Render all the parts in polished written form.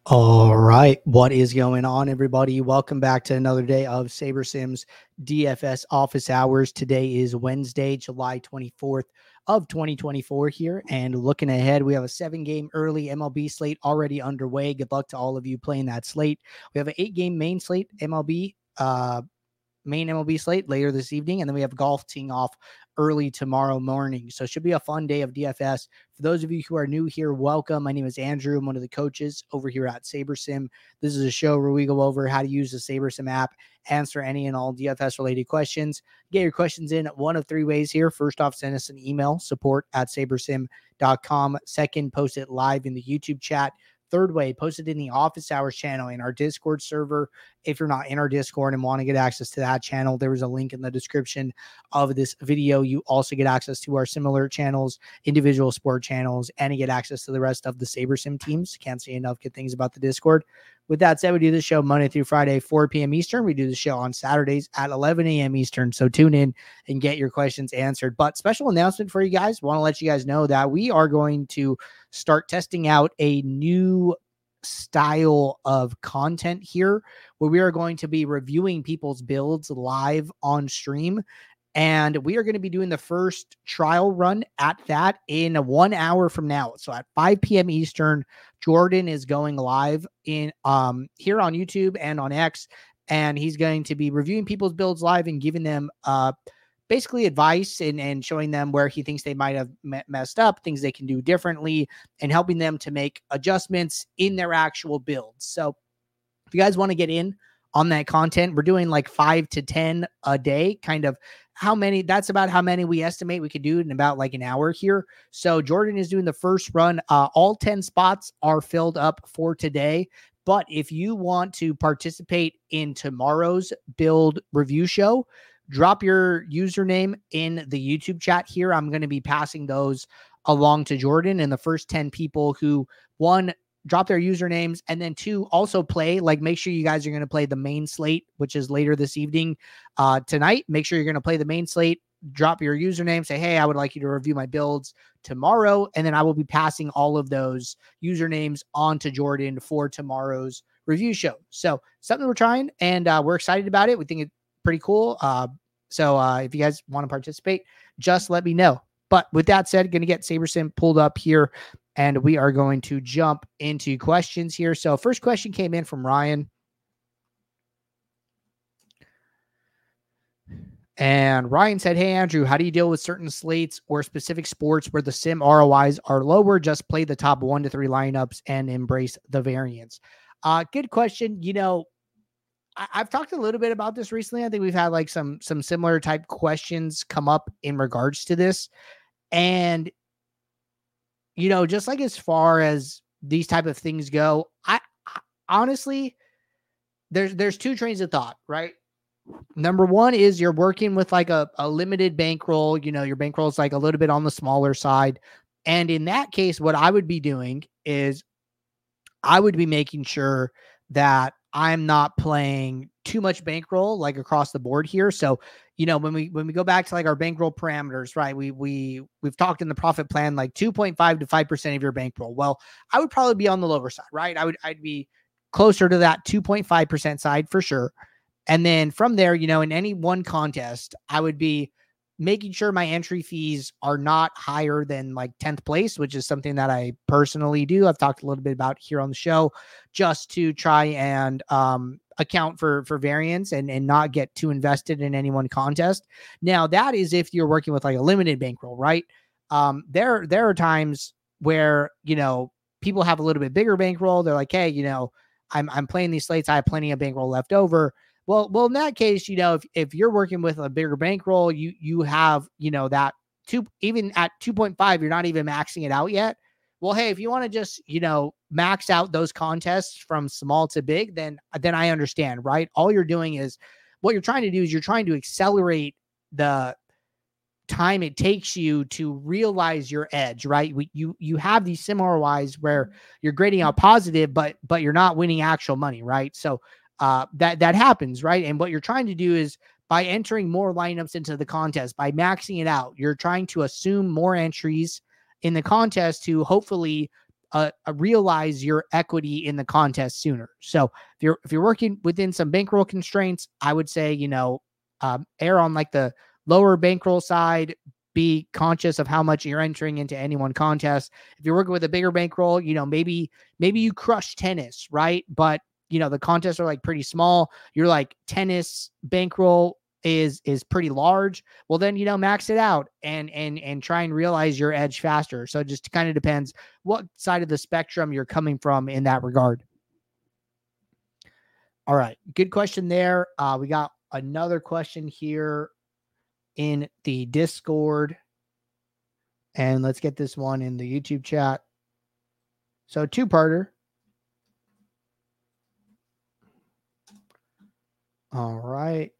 All right. What is going on, everybody? Welcome back to another day of SaberSims DFS office hours. Today is Wednesday, July 24th of 2024 here. And looking ahead, we have a 7-game early MLB slate already underway. Good luck to all of you playing that slate. We have an 8-game main slate main MLB slate later this evening, and then we have golf teeing off early tomorrow morning. So it should be a fun day of DFS. For those of you who are new here, welcome. My name is Andrew. I'm one of the coaches over here at SaberSim. This is a show where we go over how to use the SaberSim app, answer any and all DFS related questions. Get your questions in one of three ways here. First off, send us an email, support@sabersim.com. Second, post it live in the YouTube chat. Third way, post it in the office hours channel in our Discord server. If you're not in our Discord and want to get access to that channel, there is a link in the description of this video. You also get access to our similar channels, individual sport channels, and you get access to the rest of the SaberSim teams. Can't say enough good things about the Discord. With that said, we do the show Monday through Friday, 4 p.m. Eastern. We do the show on Saturdays at 11 a.m. Eastern. So tune in and get your questions answered. But special announcement for you guys. Want to let you guys know that we are going to start testing out a new style of content here where we are going to be reviewing people's builds live on stream. And we are going to be doing the first trial run at that in 1 hour from now. So at 5 p.m. Eastern, Jordan is going live in here on YouTube and on X, and he's going to be reviewing people's builds live and giving them basically advice and showing them where he thinks they might have messed up, things they can do differently, and helping them to make adjustments in their actual builds. So if you guys want to get in on that content, we're doing like 5 to 10 a day, kind of how many, that's about how many we estimate we could do in about like an hour here. So Jordan is doing the first run. All 10 spots are filled up for today. But if you want to participate in tomorrow's build review show, drop your username in the YouTube chat here. I'm going to be passing those along to Jordan, and the first 10 people who, one, drop their usernames, and then two, also play, like make sure you guys are going to play the main slate, which is later this evening tonight. Make sure you're going to play the main slate, drop your username, say, hey, I would like you to review my builds tomorrow. And then I will be passing all of those usernames on to Jordan for tomorrow's review show. So something we're trying, and we're excited about it. We think it's pretty cool. So if you guys want to participate, just let me know. But with that said, going to get SaberSim pulled up here, and we are going to jump into questions here. So first question came in from Ryan. And Ryan said, hey, Andrew, how do you deal with certain slates or specific sports where the sim ROIs are lower? Just play the top 1 to 3 lineups and embrace the variance. Good question. You know, I've talked a little bit about this recently. I think we've had like some similar type questions come up in regards to this. And, you know, just like as far as these type of things go, I honestly, there's two trains of thought, right? Number one is you're working with like a limited bankroll. You know, your bankroll is like a little bit on the smaller side. And in that case, what I would be doing is I would be making sure that I'm not playing too much bankroll like across the board here. So, you know, when we go back to like our bankroll parameters, right? We've talked in the profit plan like 2.5 to 5% of your bankroll. Well, I would probably be on the lower side, right? I'd be closer to that 2.5% side for sure. And then from there, you know, in any one contest, I would be making sure my entry fees are not higher than like 10th place, which is something that I personally do. I've talked a little bit about here on the show, just to try and account for variance and not get too invested in any one contest. Now, that is if you're working with like a limited bankroll, right? There are times where, you know, people have a little bit bigger bankroll. They're like, hey, you know, I'm playing these slates. I have plenty of bankroll left over. Well, in that case, you know, if you're working with a bigger bankroll, you have, you know, that even at 2.5, you're not even maxing it out yet. Well, hey, if you want to just, you know, max out those contests from small to big, then I understand, right? All you're doing is what you're trying to do is you're trying to accelerate the time it takes you to realize your edge, right? You have these sim ROIs where you're grading out positive, but you're not winning actual money, right? So that happens, right? And what you're trying to do is by entering more lineups into the contest, by maxing it out, you're trying to assume more entries in the contest to hopefully realize your equity in the contest sooner. So if you're working within some bankroll constraints, I would say, err on like the lower bankroll side. Be conscious of how much you're entering into any one contest. If you're working with a bigger bankroll, maybe you crush tennis, right? But the contests are like pretty small. You're like tennis bankroll is pretty large. Well, then max it out and try and realize your edge faster. So it just kind of depends what side of the spectrum you're coming from in that regard. All right, good question there. We got another question here in the Discord, and let's get this one in the YouTube chat. So two-parter. All right.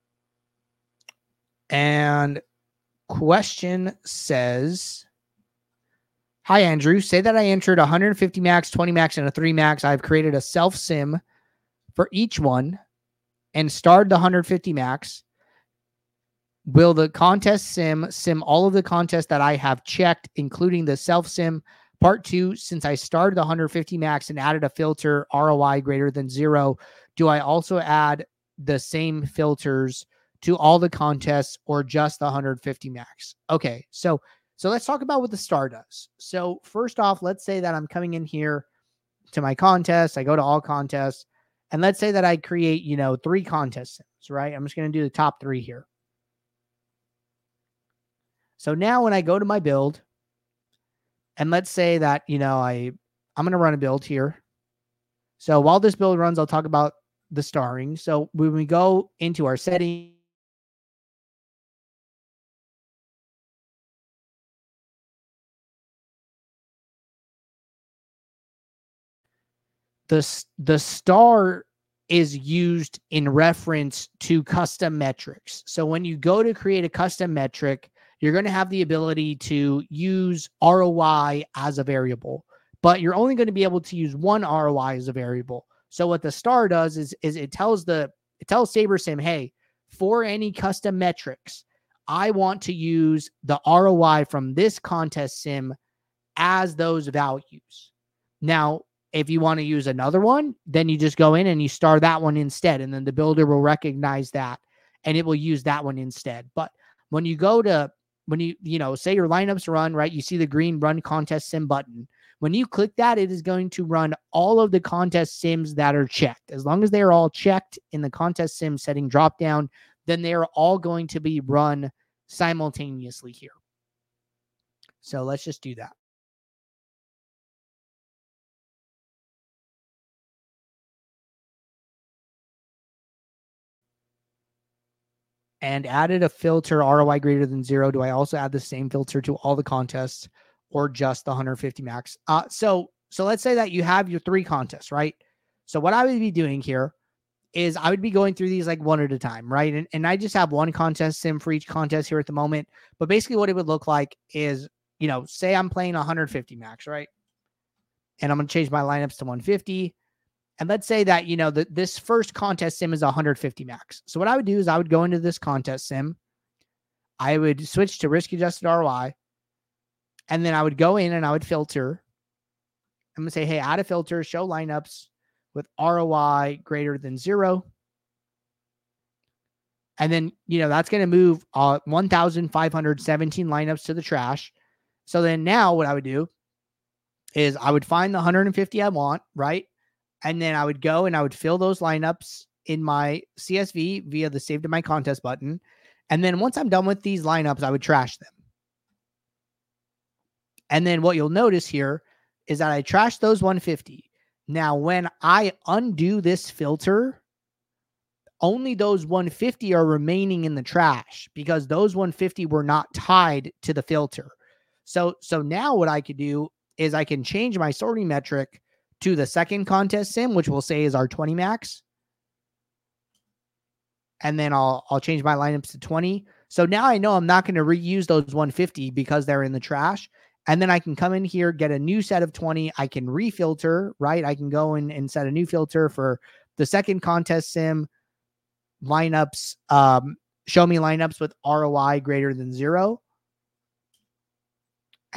And question says, hi, Andrew. Say that I entered 150 max, 20 max, and a 3 max. I've created a self sim for each one and starred the 150 max. Will the contest sim all of the contests that I have checked, including the self sim? Part 2, since I started the 150 max and added a filter ROI greater than 0, do I also add the same filters to all the contests or just the 150 max? Okay, so let's talk about what the star does. So first off, let's say that I'm coming in here to my contest. I go to all contests, and let's say that I create, 3 contest sims, right? I'm just going to do the top 3 here. So now when I go to my build, and let's say that, I'm going to run a build here. So while this build runs, I'll talk about the starring. So when we go into our settings, the star is used in reference to custom metrics. So when you go to create a custom metric, you're going to have the ability to use ROI as a variable, but you're only going to be able to use one ROI as a variable. So what the star does is it tells SaberSim, hey, for any custom metrics, I want to use the ROI from this contest sim as those values. Now, if you want to use another one, then you just go in and you star that one instead, and then the builder will recognize that and it will use that one instead. But when you go to, say your lineups run, right, you see the green run contest sim button. When you click that, it is going to run all of the contest sims that are checked. As long as they are all checked in the contest sim setting dropdown, then they are all going to be run simultaneously here. So let's just do that. And added a filter ROI greater than 0. Do I also add the same filter to all the contests or just the 150 max? So let's say that you have your 3 contests, right? So what I would be doing here is I would be going through these like one at a time, right? And I just have one contest sim for each contest here at the moment. But basically what it would look like is, say I'm playing 150 max, right? And I'm going to change my lineups to 150. And let's say that, this first contest sim is 150 max. So what I would do is I would go into this contest sim. I would switch to risk adjusted ROI. And then I would go in and I would filter. I'm going to say, hey, add a filter, show lineups with ROI greater than 0. And then, that's going to move 1,517 lineups to the trash. So then now what I would do is I would find the 150 I want, right? And then I would go and I would fill those lineups in my CSV via the save to my contest button. And then once I'm done with these lineups, I would trash them. And then what you'll notice here is that I trashed those 150. Now, when I undo this filter, only those 150 are remaining in the trash because those 150 were not tied to the filter. So now what I could do is I can change my sorting metric to the second contest sim, which we'll say is our 20 max. And then I'll change my lineups to 20. So now I know I'm not going to reuse those 150 because they're in the trash. And then I can come in here, get a new set of 20. I can refilter, right? I can go in and set a new filter for the second contest sim lineups. Show me lineups with ROI greater than 0.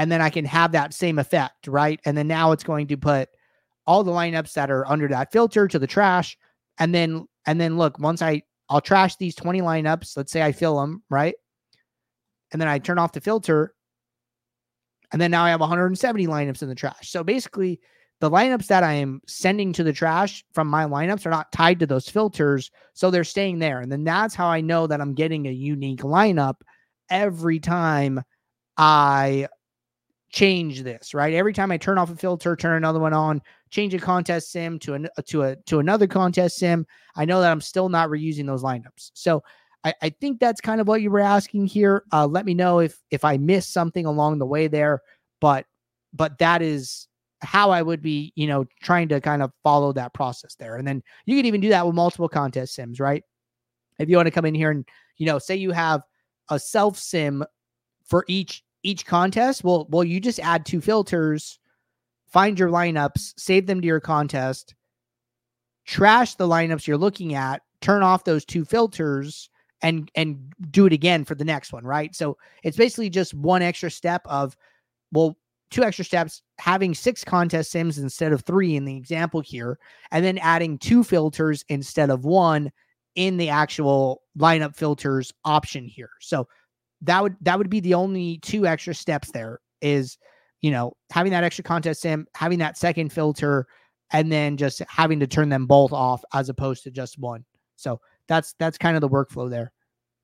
and then I can have that same effect, right? And then now it's going to put all the lineups that are under that filter to the trash. And then look, once I'll trash these 20 lineups. Let's say I fill them, right? And then I turn off the filter. And then now I have 170 lineups in the trash. So basically, the lineups that I am sending to the trash from my lineups are not tied to those filters. So they're staying there. And then that's how I know that I'm getting a unique lineup every time I change this, right? Every time I turn off a filter, turn another one on, change a contest sim to another contest sim, I know that I'm still not reusing those lineups. So I think that's kind of what you were asking here. Let me know if I missed something along the way there, but that is how I would be, trying to kind of follow that process there. And then you can even do that with multiple contest sims, right? If you want to come in here and, say you have a self sim for each contest, well, you just add 2 filters, find your lineups, save them to your contest, trash the lineups you're looking at, turn off those 2 filters, and do it again for the next one, right? So it's basically just one extra step of, 2 extra steps, having 6 contest sims instead of 3 in the example here, and then adding 2 filters instead of 1 in the actual lineup filters option here. So that would be the only 2 extra steps there is, having that extra contest sim, having that second filter, and then just having to turn them both off as opposed to just one. So that's kind of the workflow there.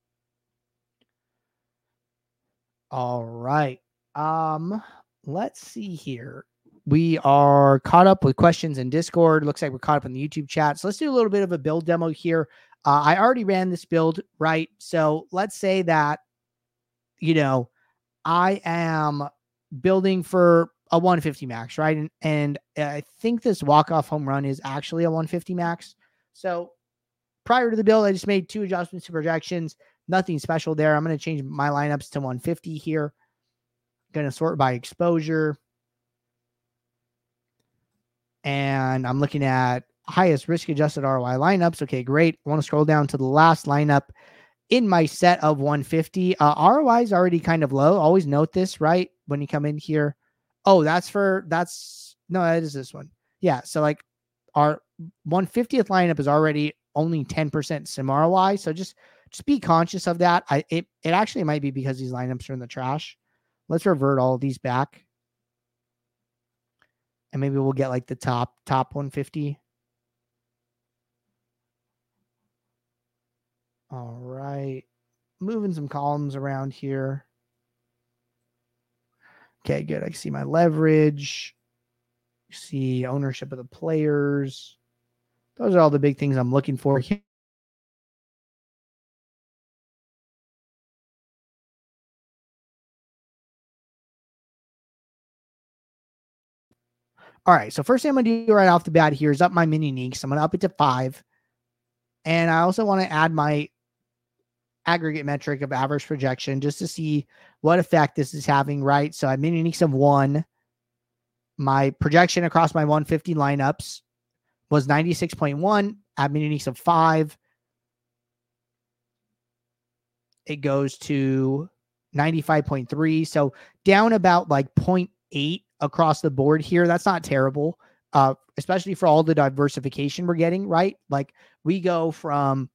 All right. Let's see here. We are caught up with questions in Discord. Looks like we're caught up in the YouTube chat. So let's do a little bit of a build demo here. I already ran this build, right? So let's say that, I am building for a 150 max, right? And I think this walk-off home run is actually a 150 max. So prior to the build, I just made 2 adjustments to projections. Nothing special there. I'm going to change my lineups to 150 here. Going to sort by exposure. And I'm looking at highest risk-adjusted ROI lineups. Okay, great. I want to scroll down to the last lineup in my set of 150. ROI is already kind of low. Always note this, right? When you come in here. Oh, that is this one. Yeah, so like our 150th lineup is already only 10% sim ROI. So just be conscious of that. It actually might be because these lineups are in the trash. Let's revert all of these back. And maybe we'll get like the top 150. All right. Moving some columns around here. Okay, good. I can see my leverage. See ownership of the players. Those are all the big things I'm looking for here. All right, so first thing I'm going to do right off the bat here is up my mini uniques. I'm going to up it to 5. And I also want to add my aggregate metric of average projection just to see what effect this is having, right? So I have mini uniques of 1. My projection across my 150 lineups was 96.1. I have mini uniques of 5. It goes to 95.3. So down about like 0.8 across the board here. That's not terrible, especially for all the diversification we're getting, right? Like we go from,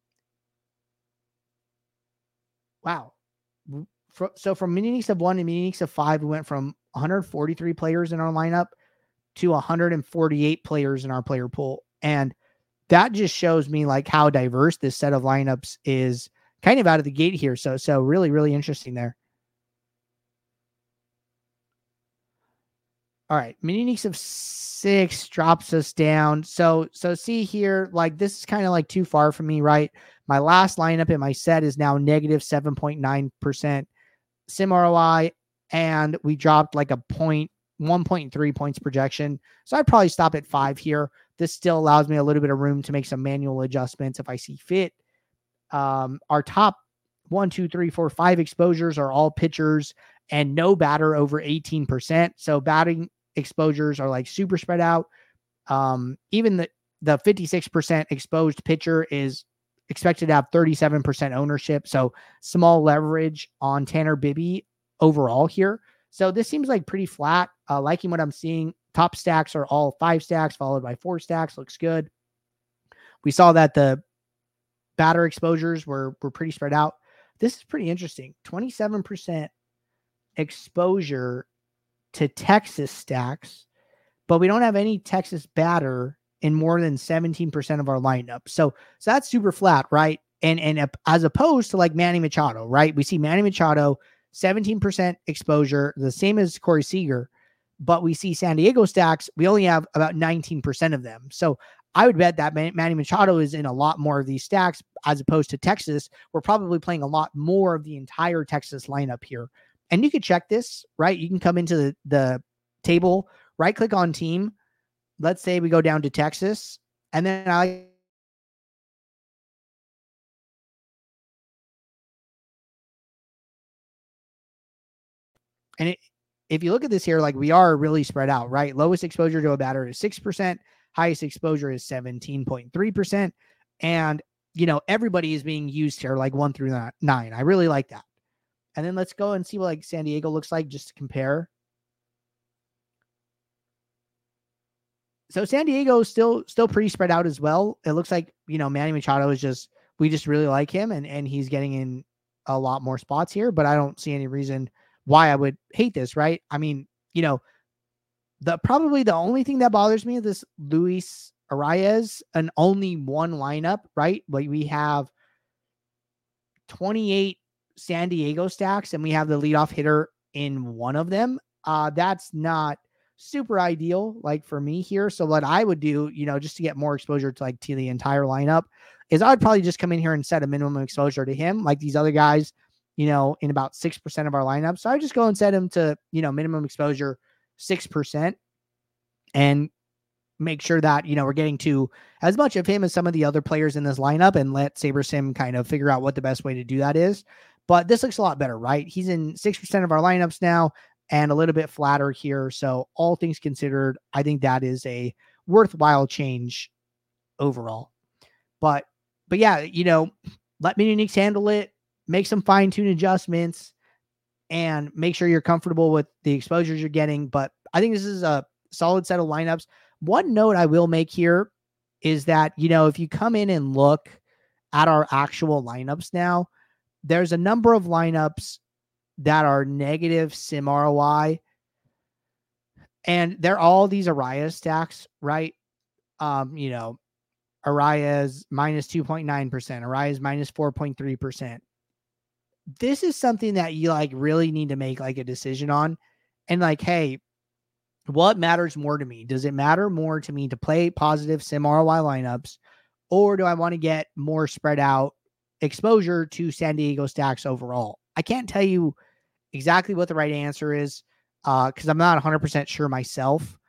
wow. So from mini uniques of 1 and mini uniques of 5, we went from 143 players in our lineup to 148 players in our player pool. And that just shows me like how diverse this set of lineups is kind of out of the gate here. So really, really interesting there. All right. Mini uniques of 6 drops us down. So see here, like this is kind of like too far from me, right? My last lineup in my set is now negative 7.9% sim ROI. And we dropped like 1.3 points projection. So I'd probably stop at 5 here. This still allows me a little bit of room to make some manual adjustments if I see fit. Our top 1, 2, 3, 4, 5 exposures are all pitchers and no batter over 18%. So batting exposures are like super spread out. Even the 56% exposed pitcher is expected to have 37% ownership. So small leverage on Tanner Bibby overall here. So this seems like pretty flat. Liking what I'm seeing. Top stacks are all 5 stacks followed by 4 stacks. Looks good. We saw that the batter exposures were pretty spread out. This is pretty interesting. 27% exposure to Texas stacks, but we don't have any Texas batter in more than 17% of our lineup. So that's super flat, right? And as opposed to like Manny Machado, right? We see Manny Machado 17% exposure, the same as Corey Seager, but we see San Diego stacks, we only have about 19% of them. So I would bet that Manny Machado is in a lot more of these stacks as opposed to Texas. We're probably playing a lot more of the entire Texas lineup here. And you could check this, right? You can come into the table, right click on team. Let's say we go down to Texas, and then if you look at this here, like we are really spread out, right? Lowest exposure to a batter is 6%. Highest exposure is 17.3%. And, everybody is being used here, like 1 through 9. I really like that. And then let's go and see what like San Diego looks like just to compare. So San Diego is still pretty spread out as well. It looks like, Manny Machado is we just really like him and he's getting in a lot more spots here, but I don't see any reason why I would hate this, right? I mean, probably the only thing that bothers me is this Luis Arraez, an only one lineup, right? Like we have 28 San Diego stacks and we have the leadoff hitter in one of them. That's not super ideal, like for me here. So what I would do, just to get more exposure to the entire lineup is I'd probably just come in here and set a minimum exposure to him, like these other guys, in about 6% of our lineup. So I just go and set him to, minimum exposure 6% and make sure that, we're getting to as much of him as some of the other players in this lineup and let SaberSim kind of figure out what the best way to do that is. But this looks a lot better, right? He's in 6% of our lineups now and a little bit flatter here. So all things considered, I think that is a worthwhile change overall. But yeah, let Mini Uniques handle it, make some fine tune adjustments and make sure you're comfortable with the exposures you're getting. But I think this is a solid set of lineups. One note I will make here is that, if you come in and look at our actual lineups now, there's a number of lineups that are negative sim ROI. And they're all these Arraez stacks, right? Arraez minus 2.9%, Arraez minus 4.3%. This is something that you really need to make a decision on. And hey, what matters more to me? Does it matter more to me to play positive sim ROI lineups, or do I want to get more spread out exposure to San Diego stacks overall? I can't tell you exactly what the right answer is because I'm not 100% sure myself.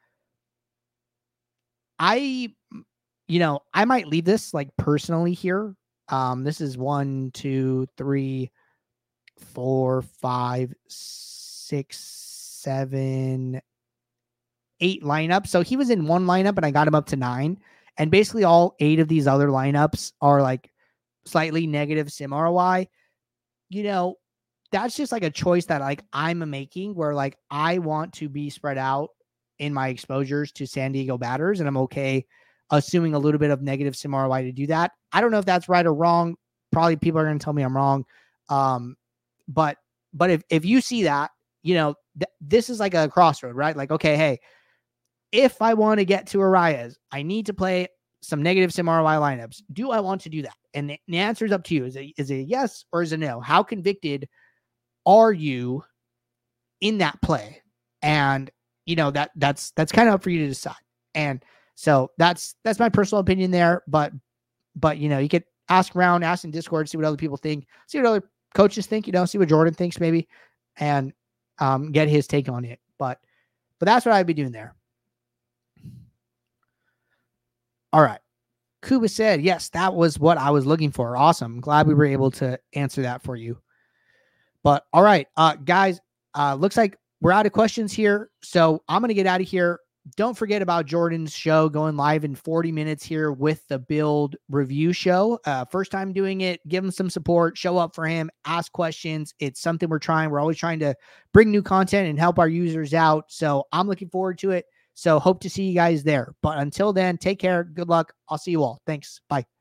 I might leave this personally here. This is 1, 2, 3, 4, 5, 6, 7, 8 lineups. So he was in one lineup and I got him up to 9. And basically all 8 of these other lineups are slightly negative sim ROI. That's just a choice that I'm making where I want to be spread out in my exposures to San Diego batters. And I'm okay assuming a little bit of negative sim ROI to do that. I don't know if that's right or wrong. Probably people are going to tell me I'm wrong. But if you see that, this is a crossroad, right? Okay, hey, if I want to get to Arraez, I need to play some negative sim ROI lineups. Do I want to do that? And the answer is up to you. Is it a yes or is it no? How convicted are you in that play? And that's kind of up for you to decide. And so that's my personal opinion there. But you could ask around, ask in Discord, see what other people think, see what other coaches think, see what Jordan thinks maybe, and get his take on it. But that's what I'd be doing there. All right. Kuba said, yes, that was what I was looking for. Awesome. Glad we were able to answer that for you. But all right, guys, looks like we're out of questions here. So I'm going to get out of here. don't forget about Jordan's show going live in 40 minutes here with the Build Review Show. First time doing it. Give him some support. Show up for him. Ask questions. It's something we're trying. We're always trying to bring new content and help our users out. So I'm looking forward to it. So hope to see you guys there. But until then, take care. Good luck. I'll see you all. Thanks. Bye.